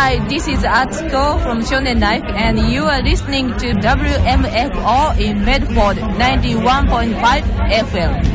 Hi, this is Atsuko from Shonen Life, and you are listening to WMFO in Medford 91.5 FM.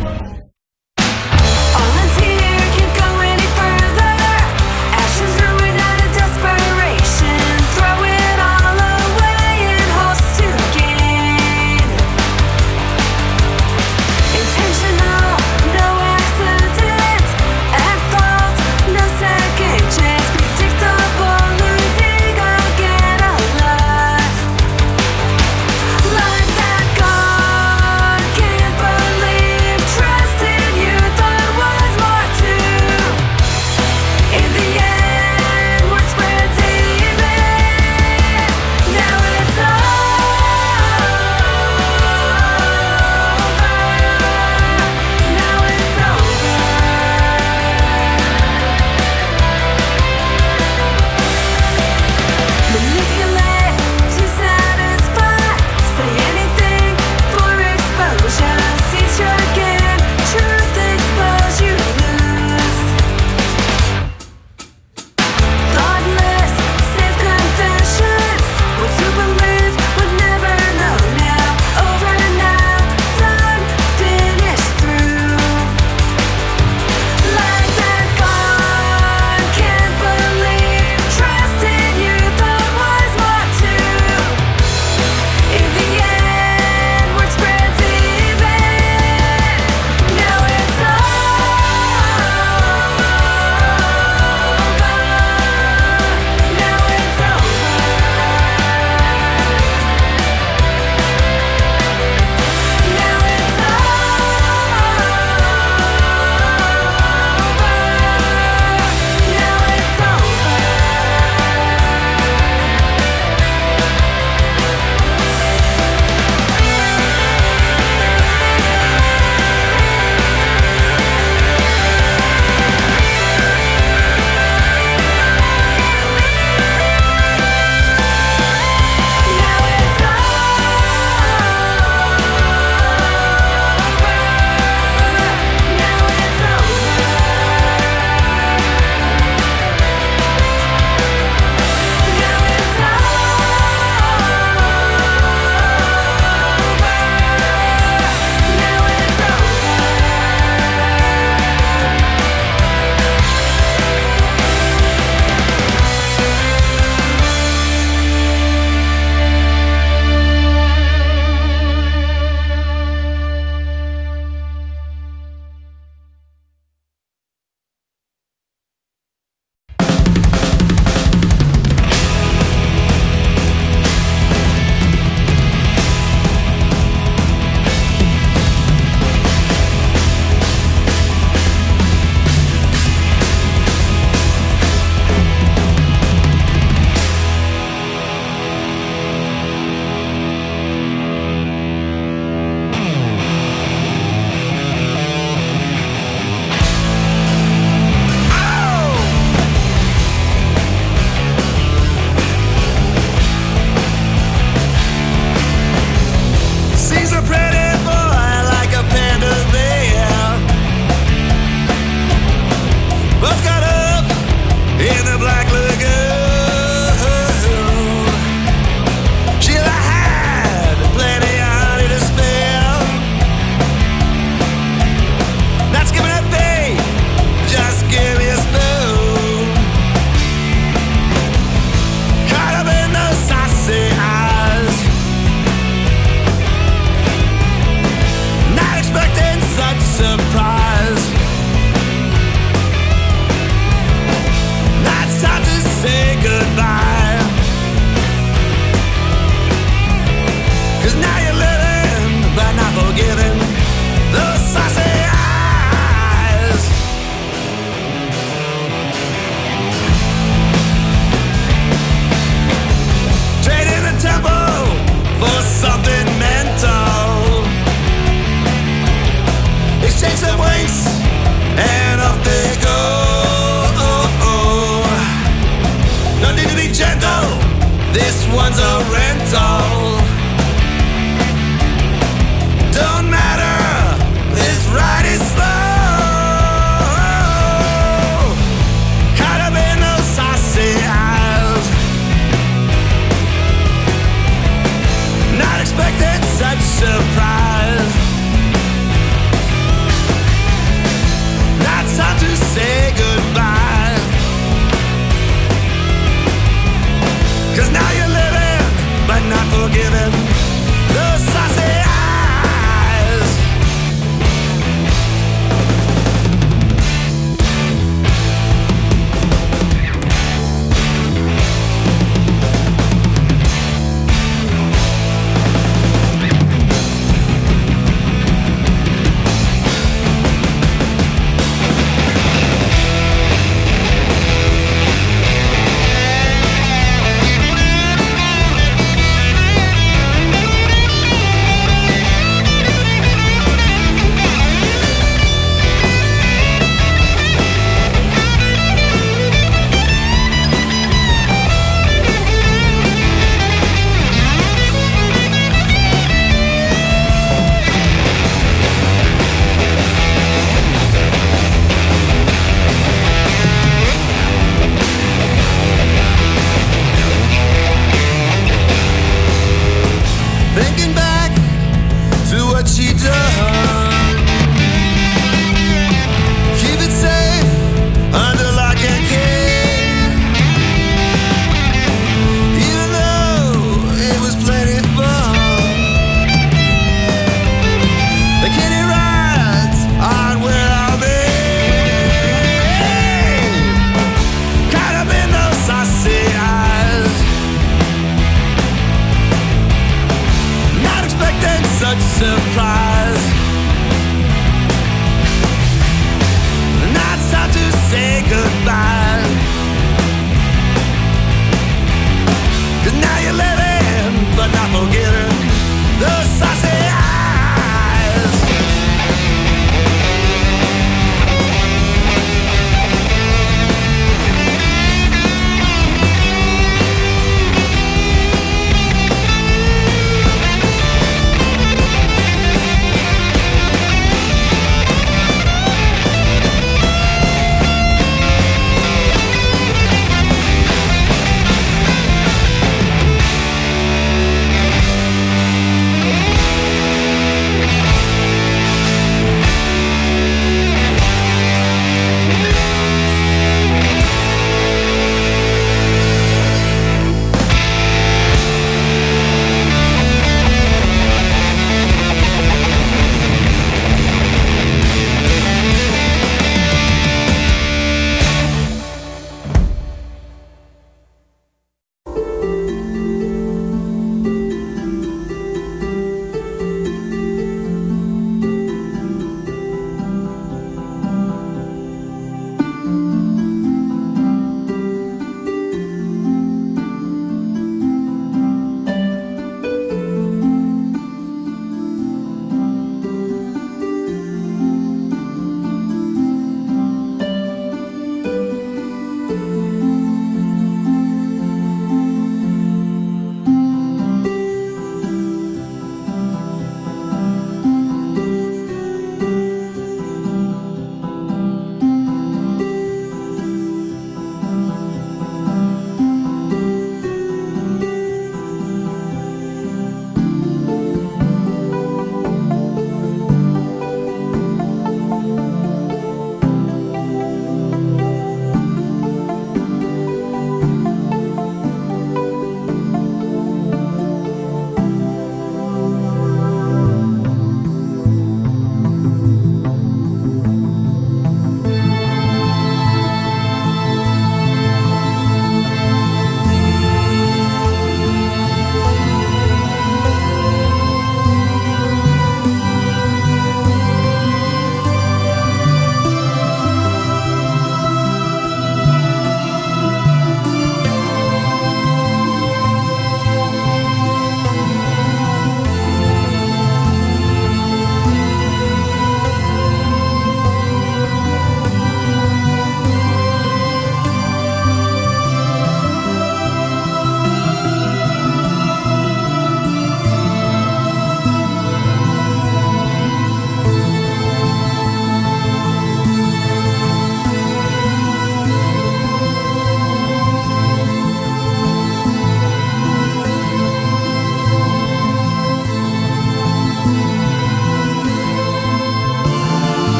This one's a rental. Don't matter, this ride is slow. Caught up in those saucy eyes.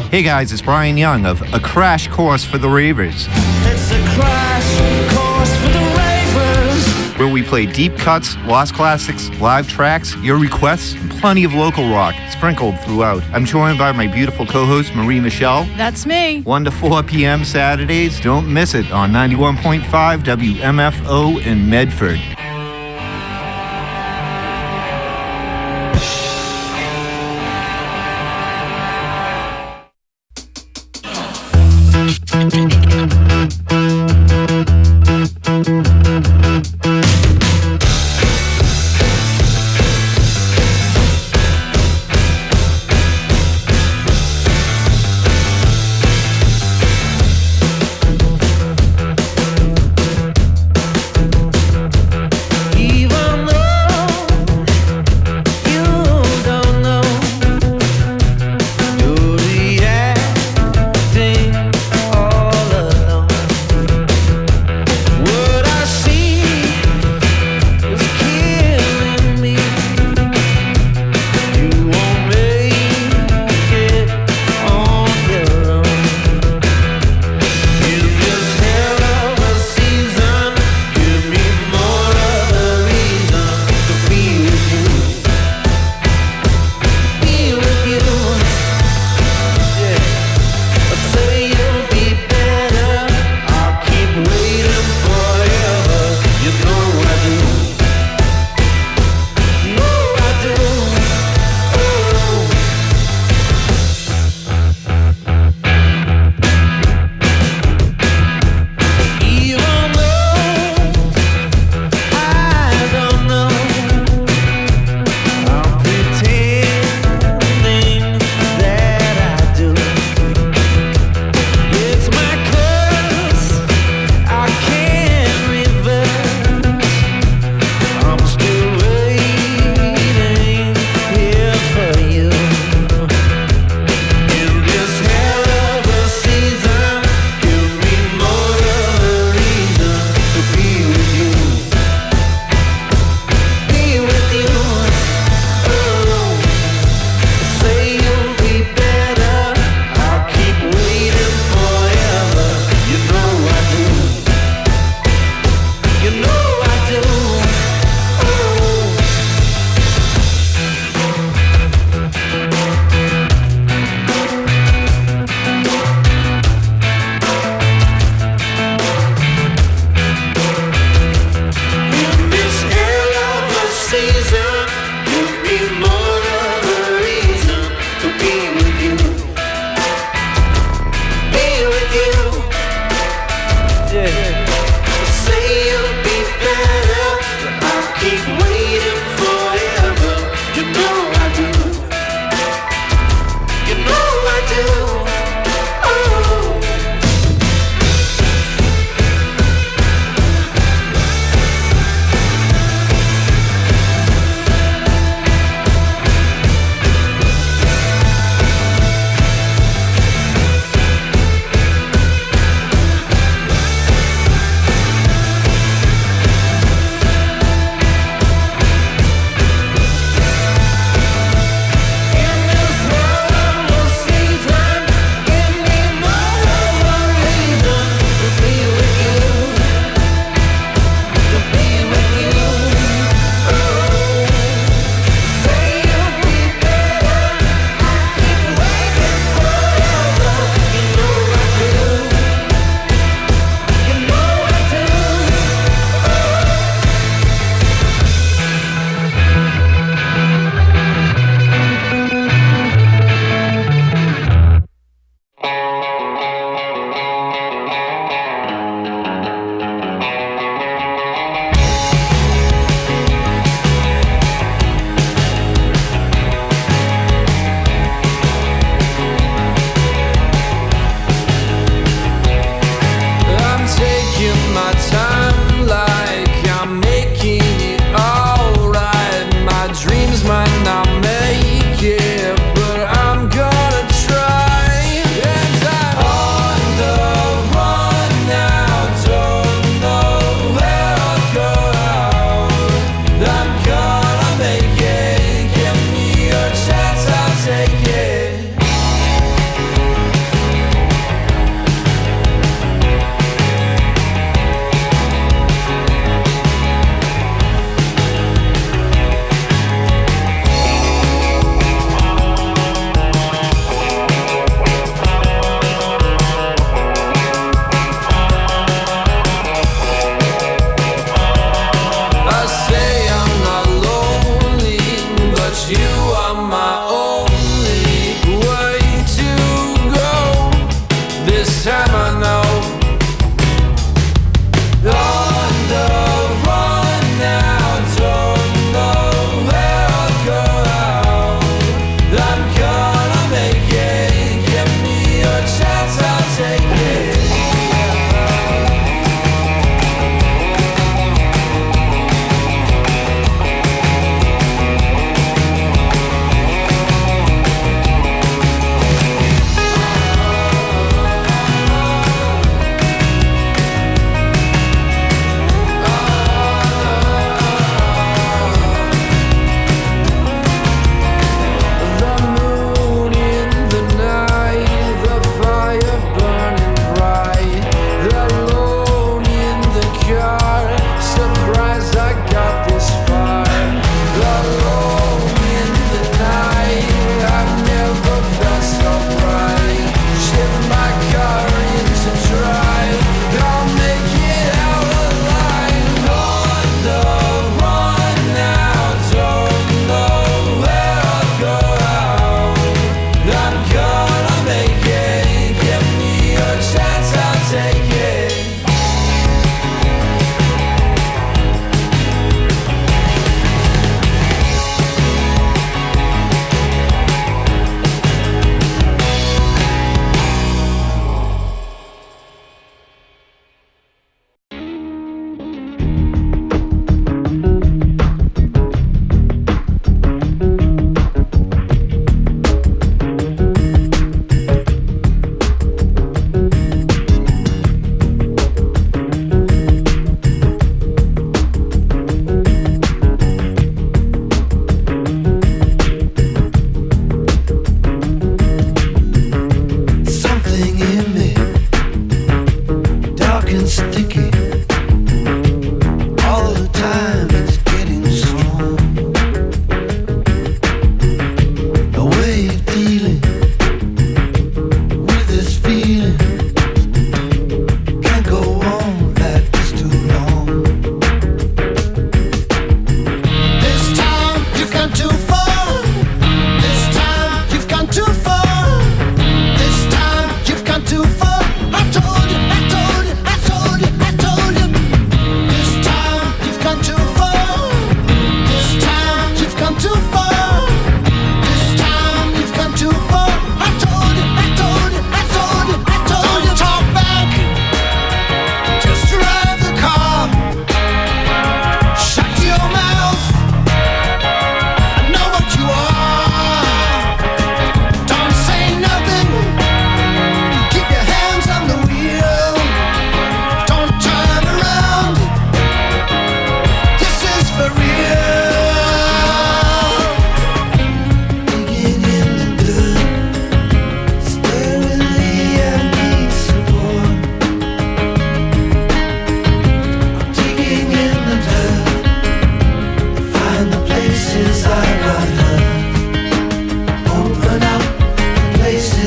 Hey guys, it's Brian Young of A Crash Course for the Ravers. It's a crash course for the ravers. Where we play deep cuts, lost classics, live tracks, your requests, and plenty of local rock sprinkled throughout. I'm joined by my beautiful co-host, Marie Michelle. That's me. 1 to 4 p.m. Saturdays. Don't miss it on 91.5 WMFO in Medford. All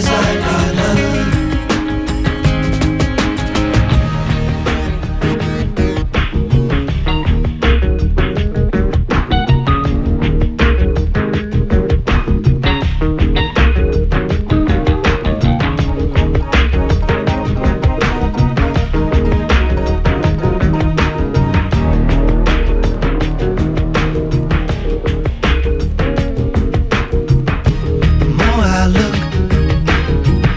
is like our love. The more I look,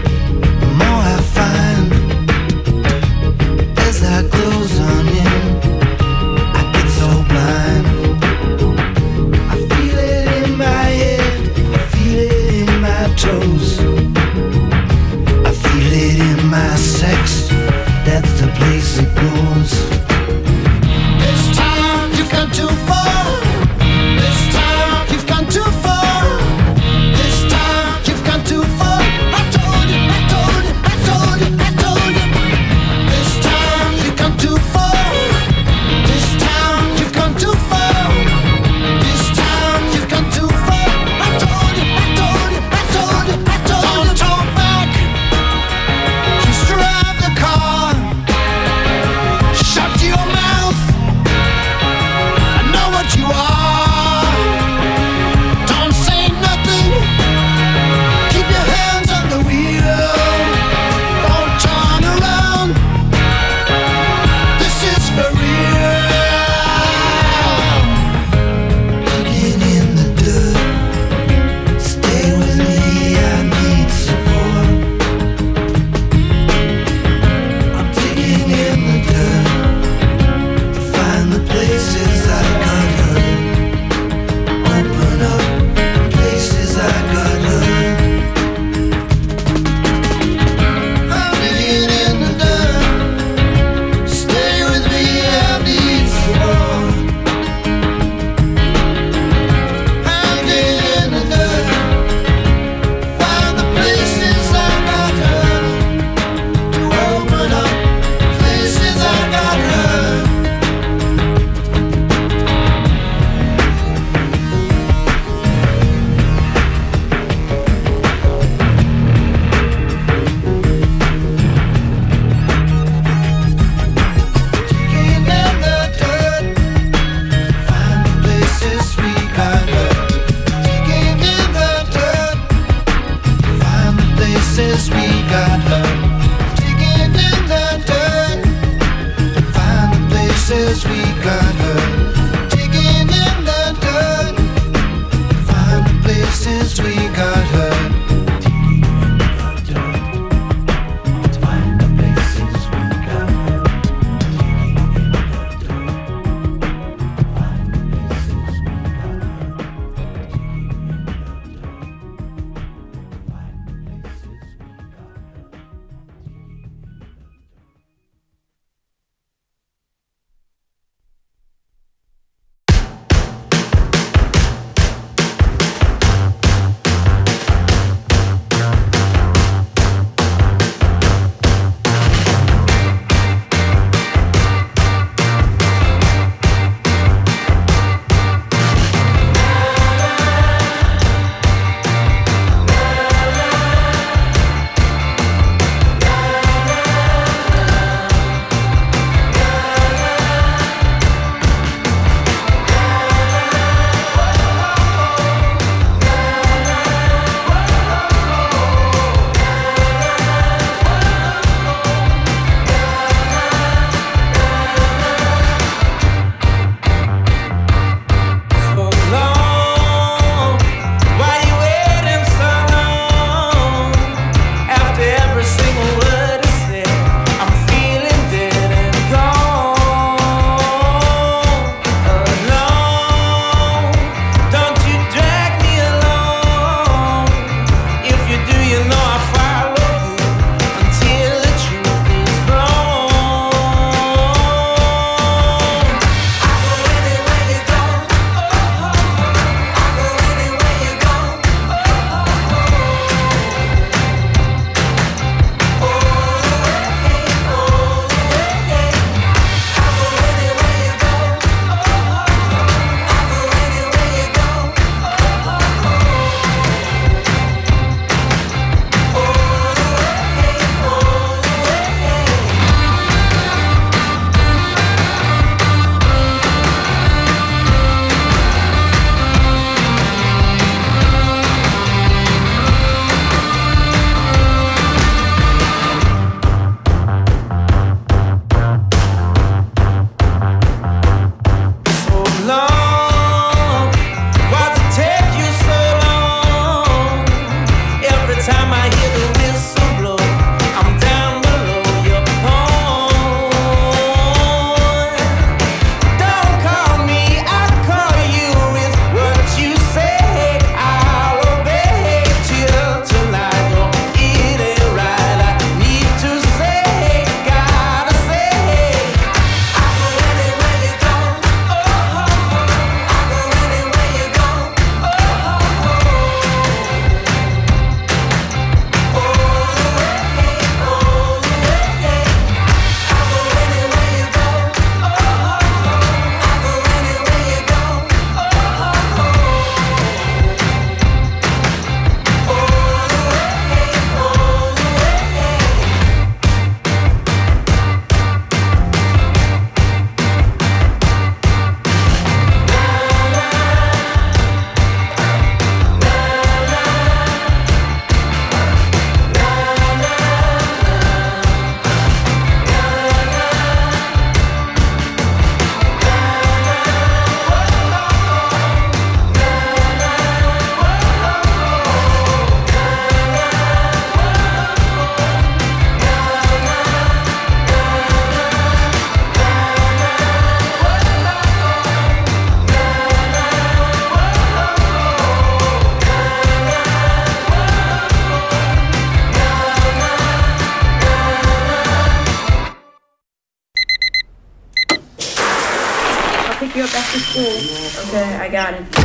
pick you up after school. Okay, I got it.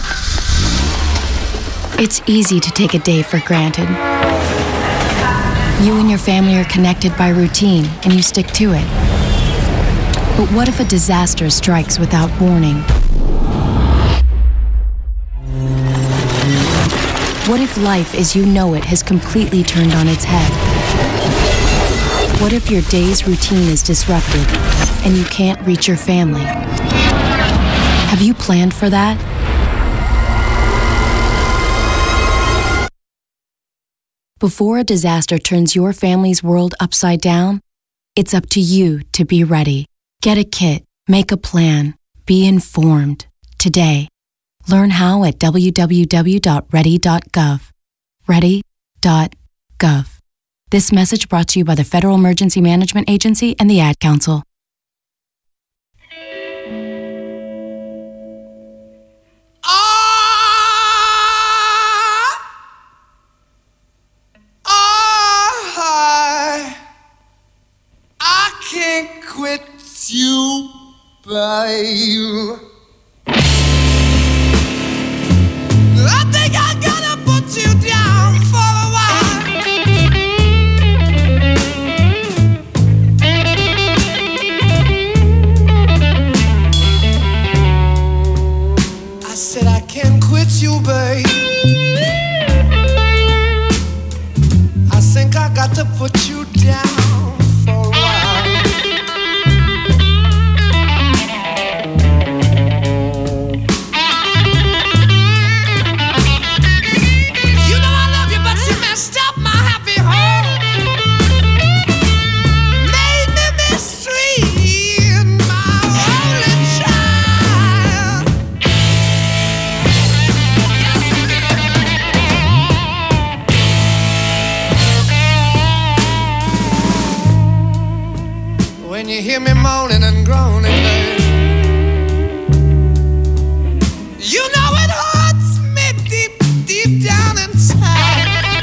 It's easy to take a day for granted. You and your family are connected by routine, and you stick to it. But what if a disaster strikes without warning? What if life as you know it has completely turned on its head? What if your day's routine is disrupted and you can't reach your family? Have you planned for that? Before a disaster turns your family's world upside down, it's up to you to be ready. Get a kit, make a plan, be informed today. Learn how at www.ready.gov. Ready.gov. This message brought to you by the Federal Emergency Management Agency and the Ad Council. I can't quit you, babe. I think I gotta put you down for a while. I said I can't quit you, babe. I think I got to put you down for a while. You know I love you, but you messed up my happy home. Made me mistreat my only child. When you hear me moaning and groaning, babe, you know it hurts me deep, deep down inside.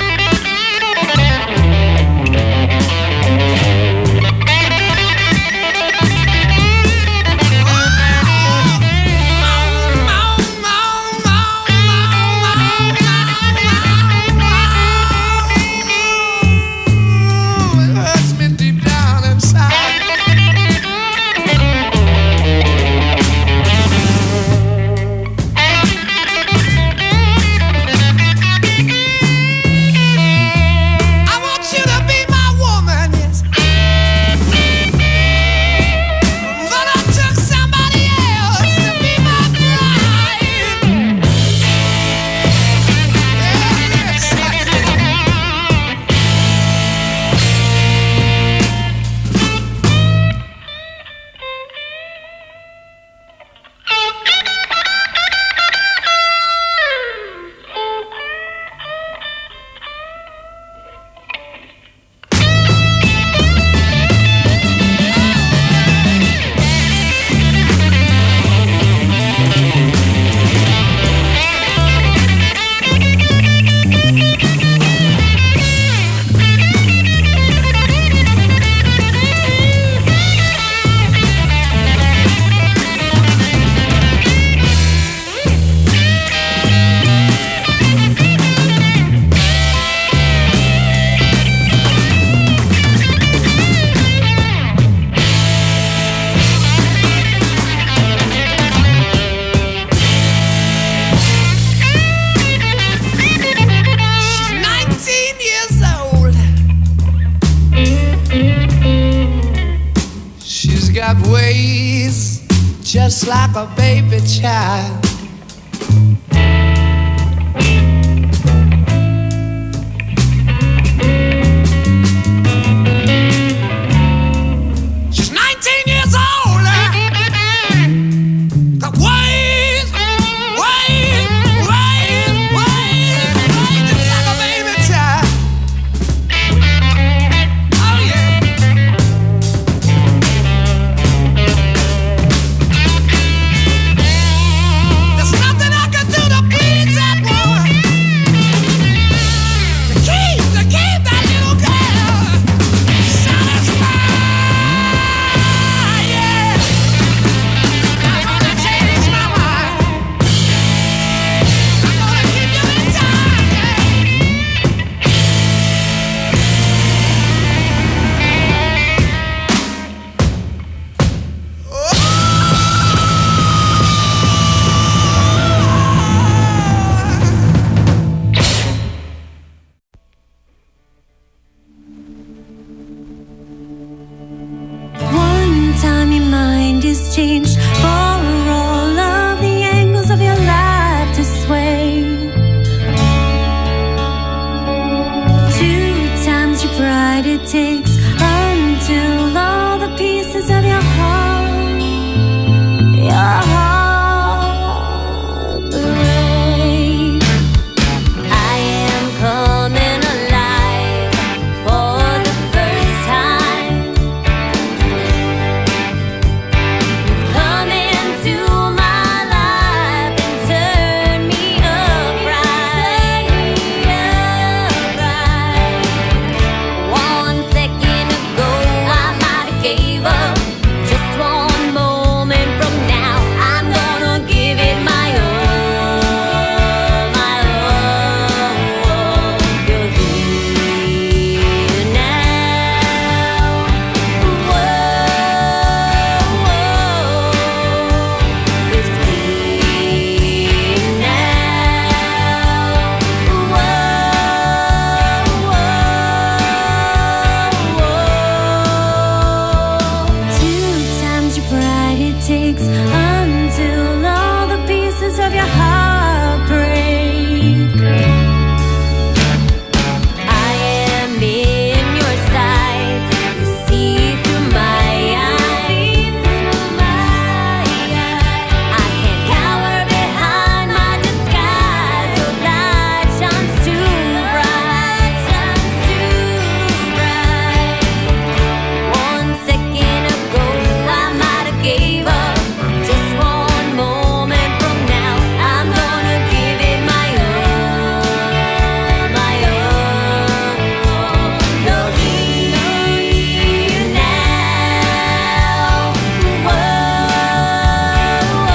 It hurts me deep down inside. I want you to be my woman, yes. But I took somebody else to be my bride. Yes, I did. She's 19 years old. She's got ways just like a baby child. She's 19 years old. Got ways just like a baby child. Oh yeah. changed for all of the angles of your life to sway. 2 times your pride it takes until all the pieces of your heart break. I am coming alive for the first time. You've come into my life and turned me upright. 1 second ago I might have gave up. Just 1 moment from now I'm gonna give it my all, my all. You're here now. Whoa, it's clear now. Whoa. 2 times your pride it takes until all the pieces of your heart break. I am in your sight. You see through my eyes. I can't cower behind my disguise. Your light shines too bright. 1 second ago I might have gave up. Just 1 moment from now I'm gonna give it my all, my all. You're here now. Whoa,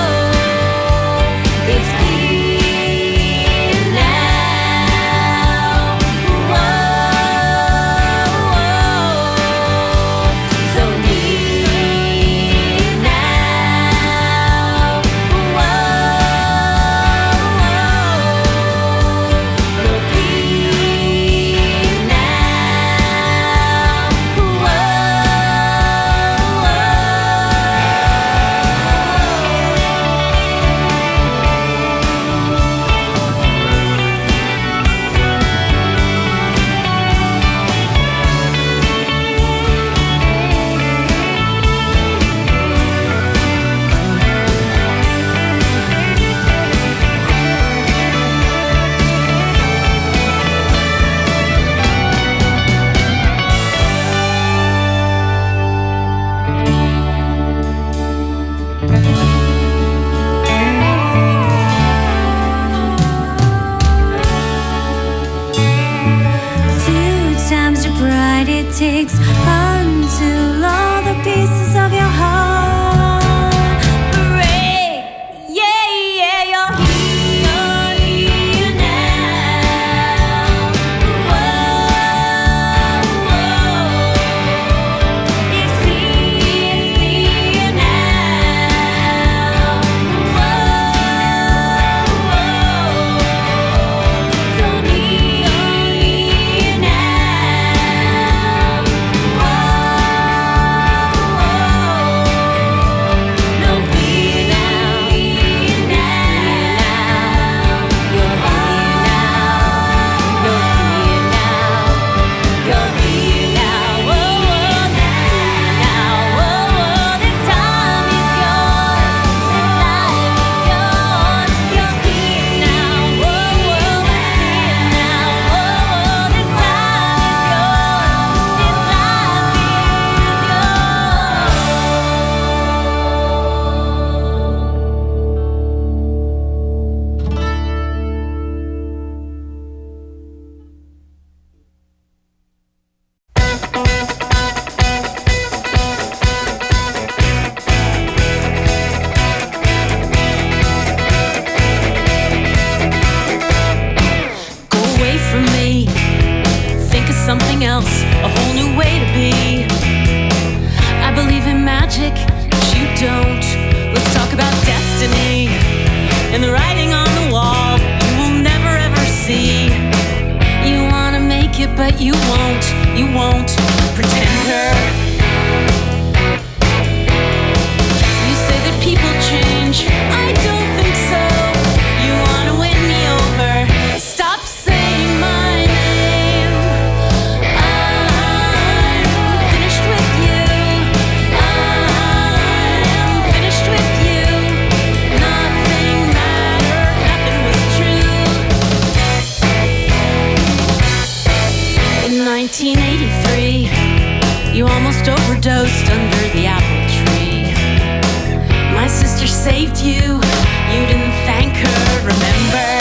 it's clear now. Whoa, so near now. Whoa, you're here now. Two times your pride it takes until all the pieces of your heart break. Yeah, yeah, you're here now. Whoa, it's clear now. Whoa, so near now. No fear now. It's clear now. You're here now. No fear now. You're here now. Whoa, now. Whoa, this time is yours. This life is yours. You're here now. Whoa, it's clear now. Whoa, this time is yours. This life is Go away from me. Think of something else, a whole new way to be. I believe in magic, but you don't. Let's talk about destiny and the writing on the wall you will never ever see. You wanna make it, but you won't. You won't. Pretender. 1983, you almost overdosed under the apple tree. My sister saved you, you didn't thank her, remember?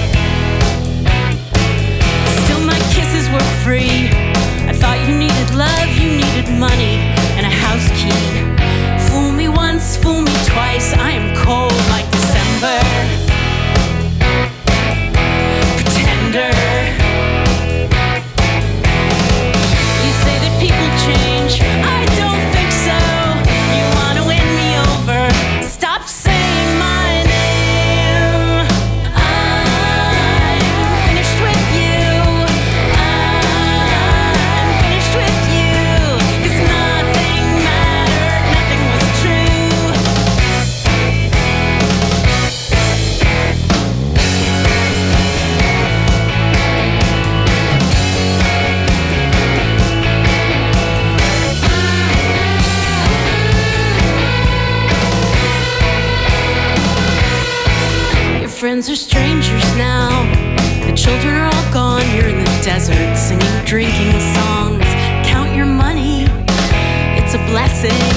Still my kisses were free. I thought you needed love, you needed money, and a house key. Fool me once, fool me twice, I am cold like December. Pretender. You say that people change, I don't think so. You wanna win me over, stop saying my name. I'm finished with you. I'm finished with you. 'Cause nothing mattered, nothing was true. Your friends are strangers now. The children are all gone. You're in the desert singing drinking songs. Count your money, it's a blessing.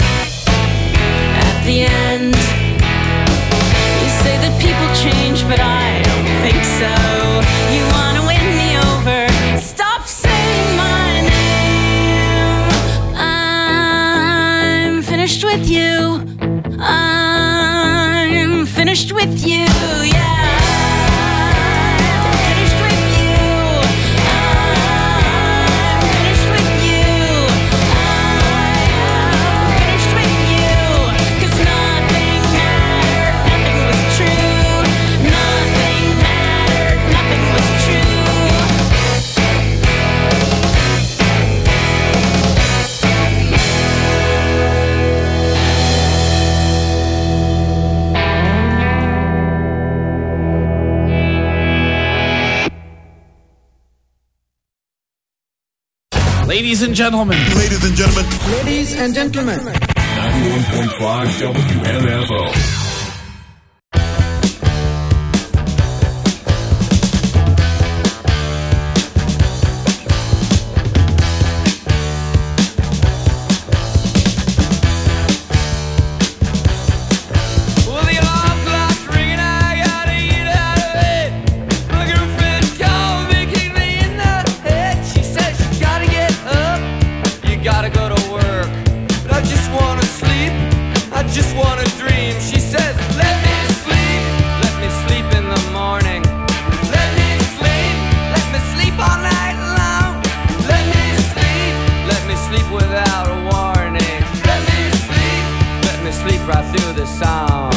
At the end, you say that people change, but I don't think so. You wanna win me over, stop saying my name. I'm finished with you. I'm finished with you, yeah. I'm finished with you. I'm finished with you. I'm finished with you. 'Cause nothing mattered, nothing was true. Nothing mattered, nothing was true. Ladies and gentlemen. Ladies and gentlemen. Ladies and gentlemen. 91.5 WMFO. Well, the alarm clock's ringing, I gotta get out of bed. My girlfriend called me, kicked me in the head. She said you gotta get up, you gotta go to work. But I just wanna sleep, I just wanna dream. She says, let me sleep in the morning. Let me sleep all night long. Let me sleep without a warning. Let me sleep right through the song.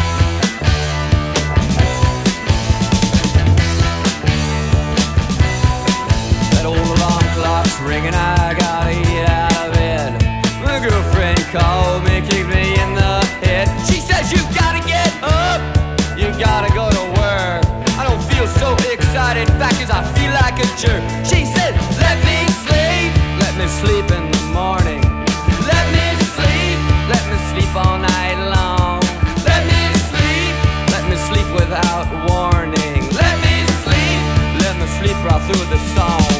That old alarm clock's ringing, I gotta get out of bed. My girlfriend called me, kicked me in the head. She says you gotta get up, you gotta go to work. I don't feel so excited, in fact, 'cause I feel like a jerk. She said, let me sleep in the morning. Let me sleep all night long. Let me sleep without warning. Let me sleep right through the song.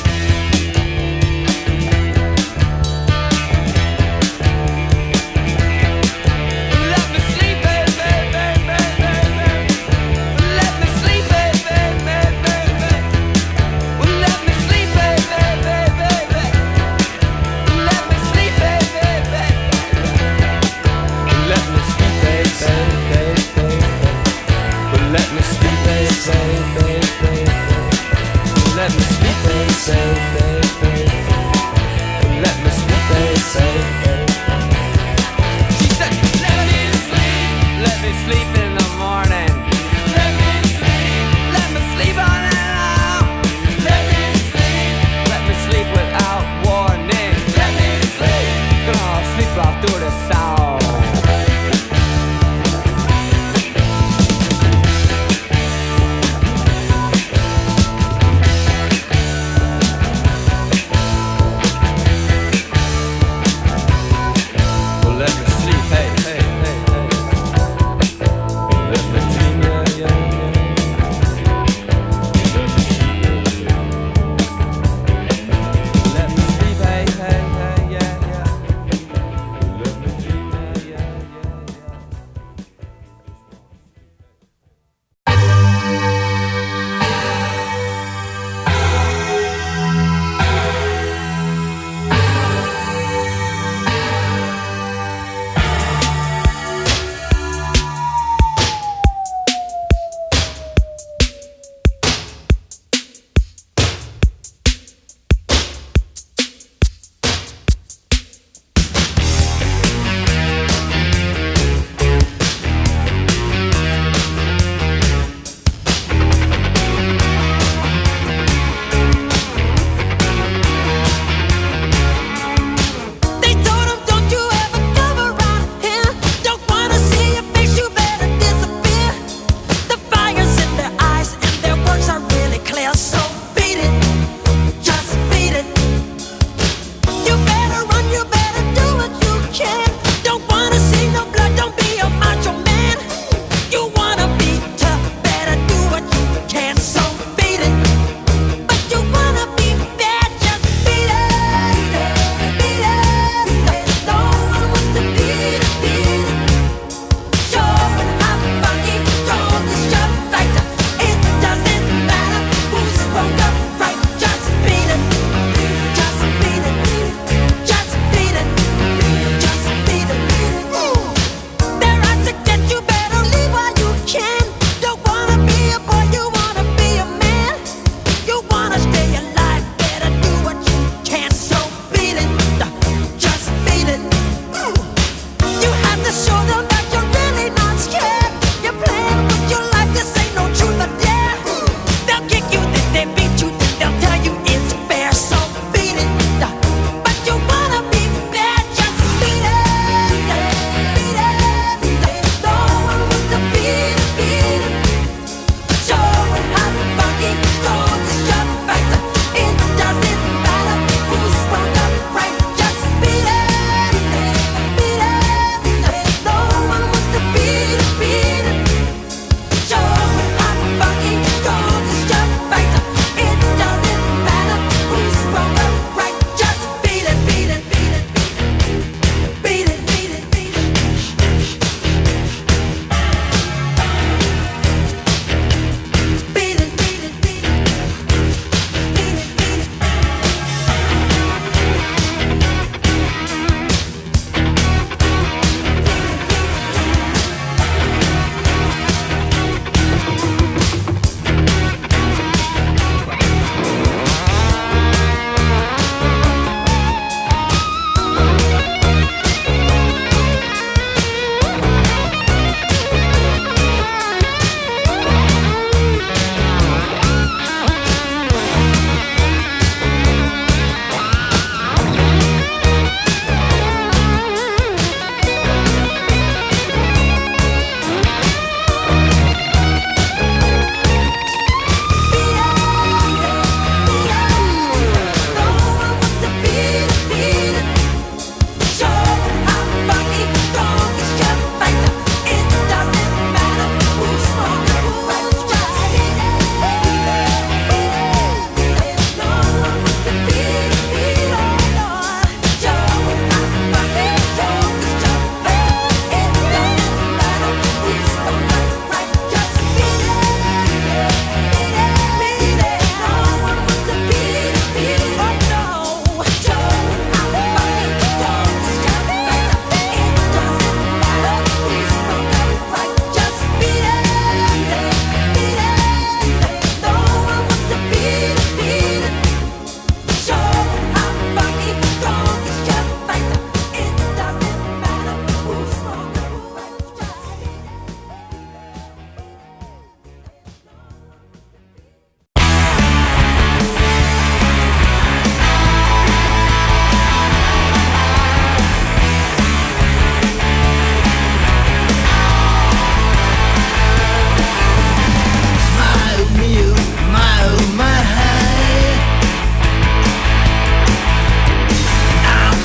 Let me sleep, baby, baby, baby. Let me sleep, baby, baby, baby. Let me sleep.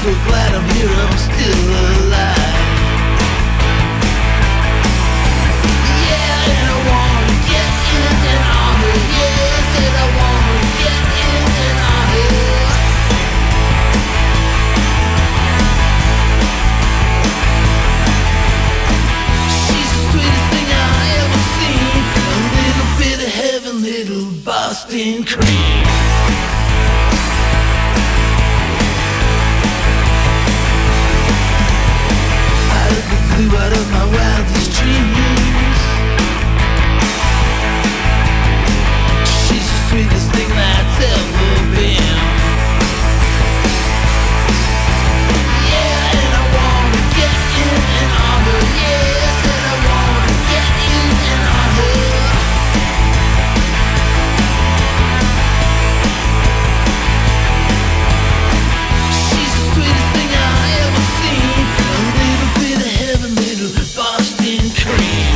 so glad I'm here, I'm still alive. Yeah, and I wanna get in and on her. Yeah, said I wanna get in and on her. She's the sweetest thing I ever seen. A little bit of heaven, little Boston cream. Flew out of my wildest dreams. She's the sweetest thing that's ever been. Yeah, and I wanna get in and on her. Yeah, said I wanna get in and on her. She's the sweetest thing I ever seen. A little bit of heaven, little Boston cream.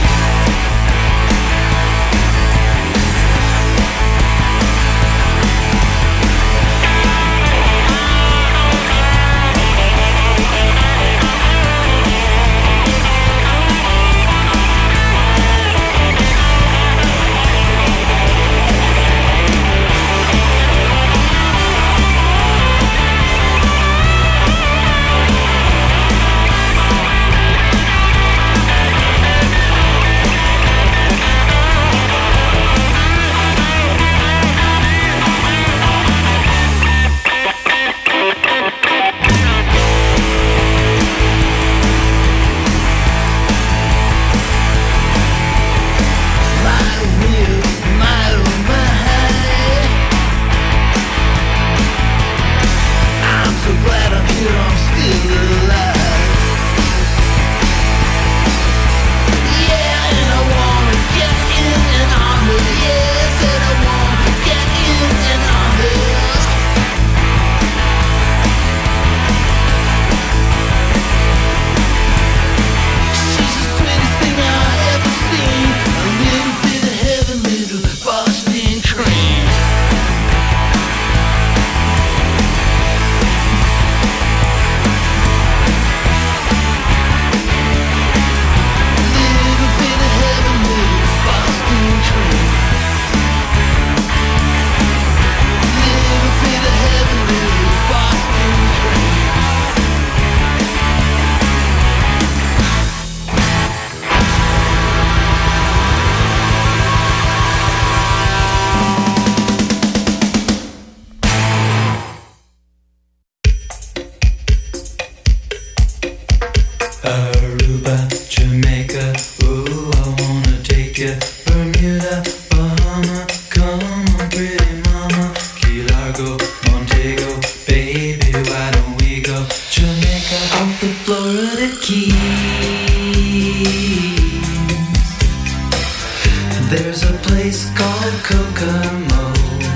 There's a place called Kokomo.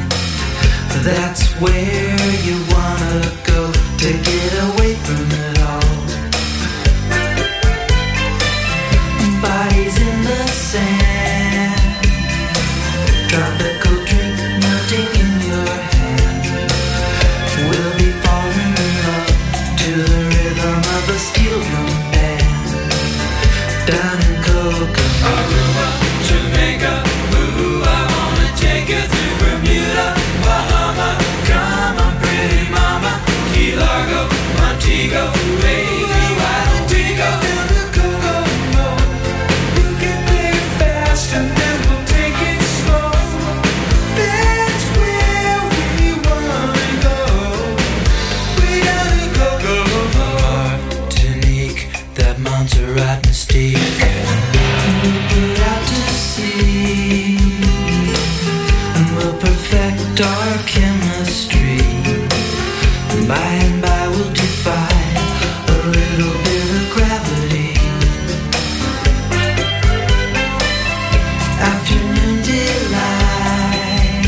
That's where you wanna go to get away from it all. Bodies in the sand, tropical drink melting in your hand. We'll be falling in love to the rhythm of a steel drum band. Down in Kokomo, Aruba, Jamaica, ooh, I wanna take you to Bermuda, Bahama. Come on, pretty mama, Key Largo, Montego, baby, why don't we go down to Kokomo? We can play it fast and then we'll take it slow. That's where we wanna go. Way down to Kokomo. Martinique, that Montserrat mystique. We'll put out to sea and we'll perfect our chemistry. By and by we'll defy a little bit of gravity. Afternoon delight,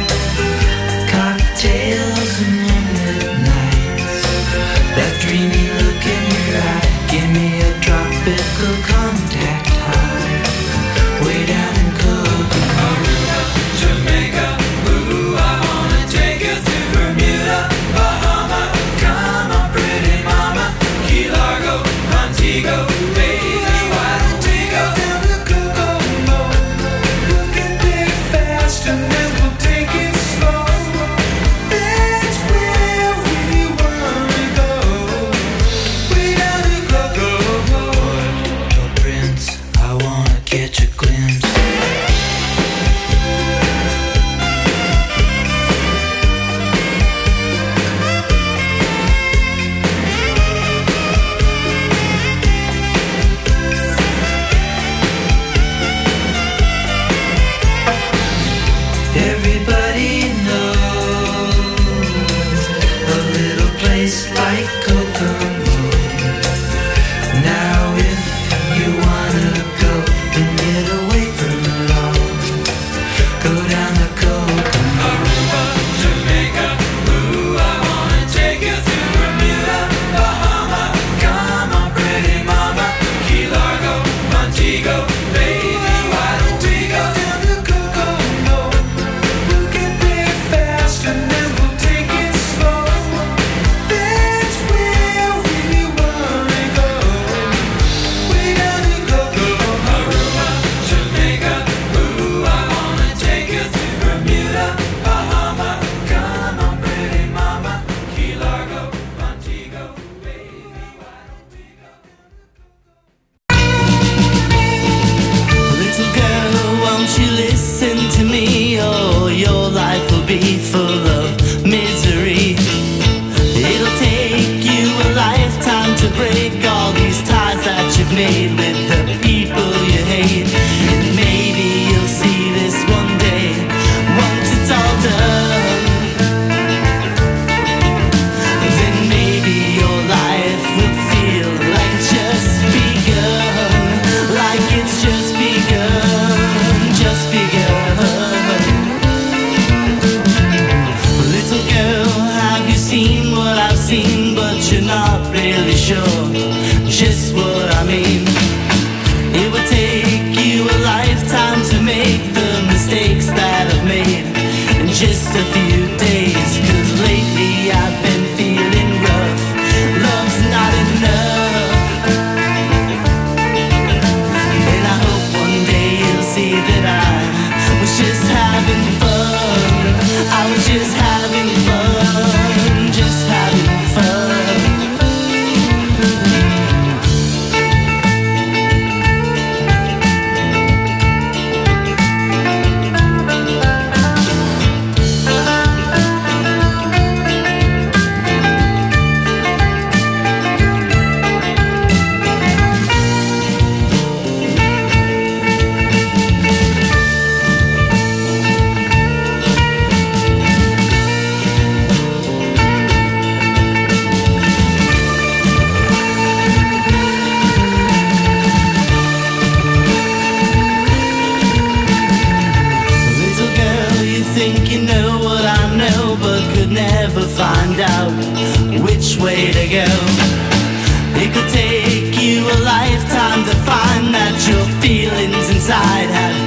cocktails and moonlit nights. That dreamy look in your eye, give me a tropical contact high. Way down in Kokomo, Jamaica, ooh, I wanna take you to Bermuda, Bahama. Come on, pretty break all these ties that you've made with the people you hate. And maybe you'll see this one day, once it's all done. Then maybe your life will feel like it's just begun, like it's just begun, just begun. Little girl, have you seen what I've seen? But you're not really sure just what I mean. It would take you a lifetime to make the mistakes that I've made in just a few days. 'Cause lately I've been feeling rough, love's not enough. And I hope one day you'll see that I was just having fun. I was just having fun, just having fun. Little girl, you think you know what I know, but could never find out which way to go. It could take you a lifetime to find that your feelings inside had